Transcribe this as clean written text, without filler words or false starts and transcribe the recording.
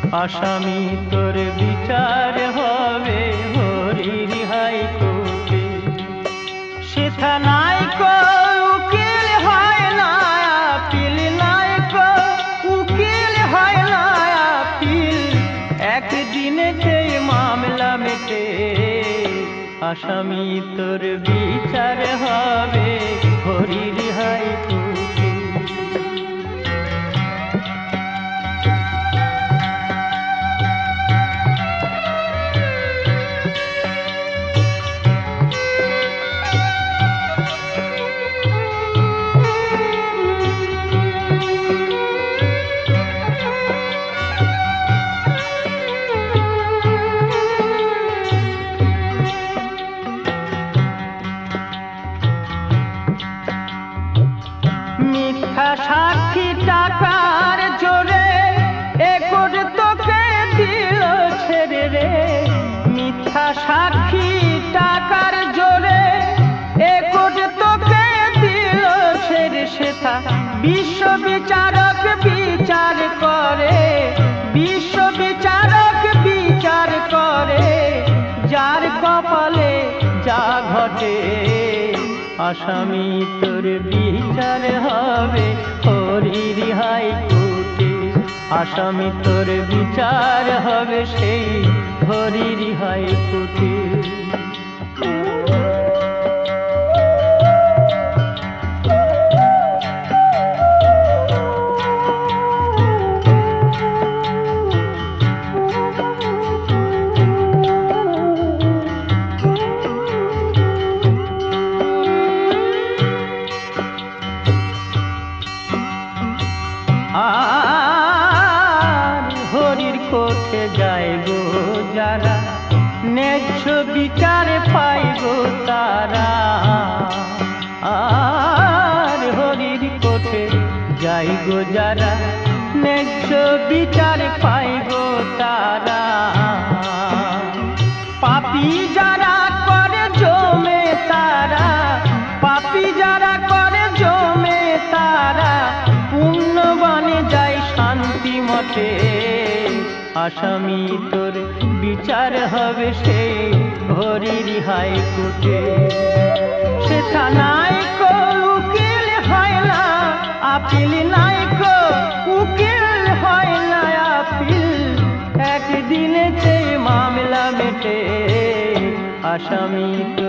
আসামি তোর বিচার হবে হরির হাইকোর্টে। সেথা নাই কো উকিল হয় না আপিল, নাই কো উকিল হয় না আপিল, একদিনেতে মামলা মেটে। আসামি তোর বিচার হবে হরির হাইকোর্টে। মিথ্যা সাক্ষী টাকার জোরে এ কোর্ট তোকে দিল ছেড়ে রে। মিথ্যা সাক্ষী টাকার জোরে এ কোর্ট তোকে দিল ছেড়ে। সেথা বিশ্ব বিচারক বিচার করে, বিশ্ব বিচারক বিচার করে, যার কপালে যা ঘটে। আসামি তোর বিচার হবে হরির হাইকোর্টে। আসামি তোর বিচার হবে সেই হরির হাইকোর্টে। আর হরির কোর্টে যায় গো যারা, ন্যায্য বিচার পায় গো তারা। আর হরির কোর্টে যায় গো যারা, ন্যায্য বিচার পায় গো তারা। পাপী যারা করে জমে তারা, পাপী যারা করে জমে তারা, পুণ্যবানে যায় শান্তি মতে। আসামি তোর বিচার হবে সেই হরির হাইকোর্টে। সেথা নাই কো উকিল হয় না আপিল, নাই কো উকিল হয় না আপিল, একদিনেতে মামলা মেটে। আসামি